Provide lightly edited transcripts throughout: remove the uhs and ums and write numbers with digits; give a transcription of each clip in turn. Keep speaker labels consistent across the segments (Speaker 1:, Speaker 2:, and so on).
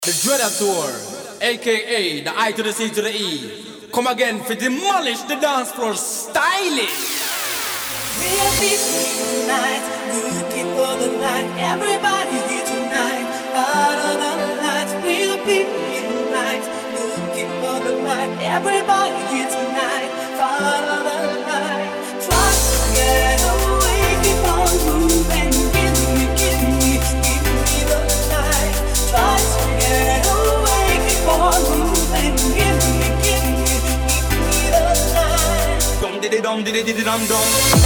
Speaker 1: The Dreader Tour, aka the I to the C to the E. Come again for demolish the dance floor stylish.
Speaker 2: Real people tonight, good people tonight, everybody here tonight, out of the lights. Real people tonight, good people tonight, everybody here tonight, follow the light. Try to get away, keep on moving, give me the light. Try to get away, keep on moving, give me the light.
Speaker 1: Dum diddy dum diddy diddy dum dum.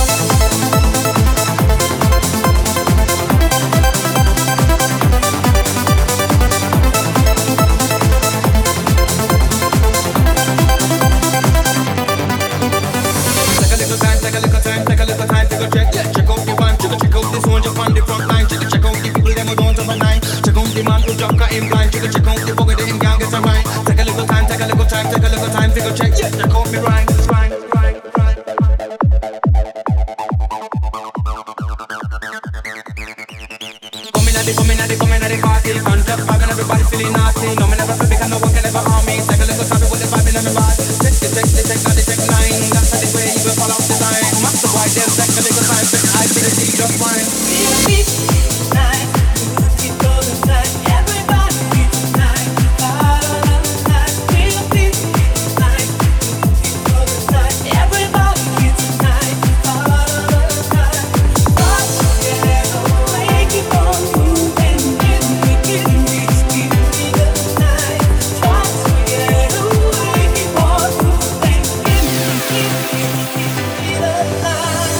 Speaker 1: Take a little time to go check. Yeah, check out the band, check out the soldier on the front line. Check out the people them who don't have a nine. Check out the man who jump cut him blind. Check out the bugger that him can't get a right. Take a little time to go check. Yeah, check out me rhyme. Coming at the party, hands up, vibing, everybody feeling naughty. No me never feel because no one can ever harm me. Take a little time with the vibing on my body. Take line. That's the way you will fall off the line. Master boy, then take a little time. I feel the G just fine.
Speaker 2: Real people tonight, good people tonight, everybody here tonight, out of the lights. Real people tonight, good people tonight, everybody here tonight, out of the lights. Watch get away, keep on moving, give me the light. Try to get away, keep on moving, give me the light.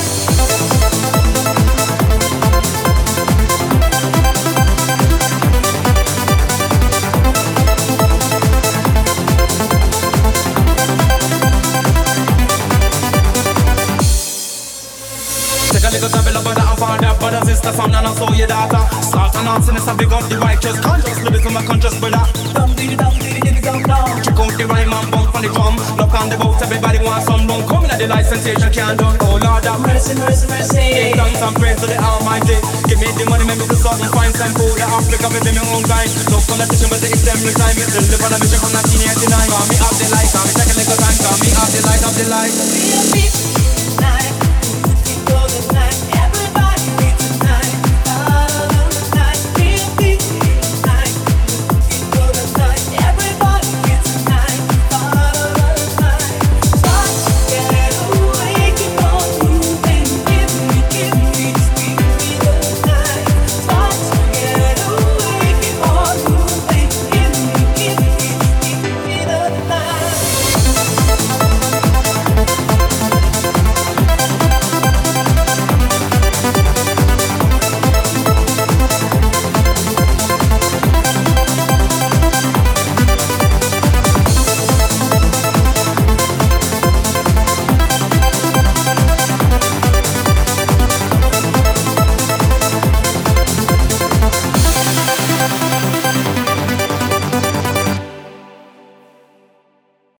Speaker 1: Take a little time, love, and father, brother, sister, son, and also your daughter. Start announcing this, I big up the righteous, conscious, living to my conscious brother.
Speaker 2: Dum diddy dum dum.
Speaker 1: Check out the rhyme and bump on the drum. Look on the boat, everybody wants some bone. Coming at the light, sensation can't done. Oh Lord, have
Speaker 2: Mercy, mercy, mercy.
Speaker 1: give thanks and praise to the Almighty. Give me the money, make me the sort and find some food. The Africa, me be my own kind. No politician, but it's them time. It's deliver the mission from 1989. Call me off the light, call me take a little time. Call me off the light, off the light.
Speaker 2: Real people tonight, good people tonight.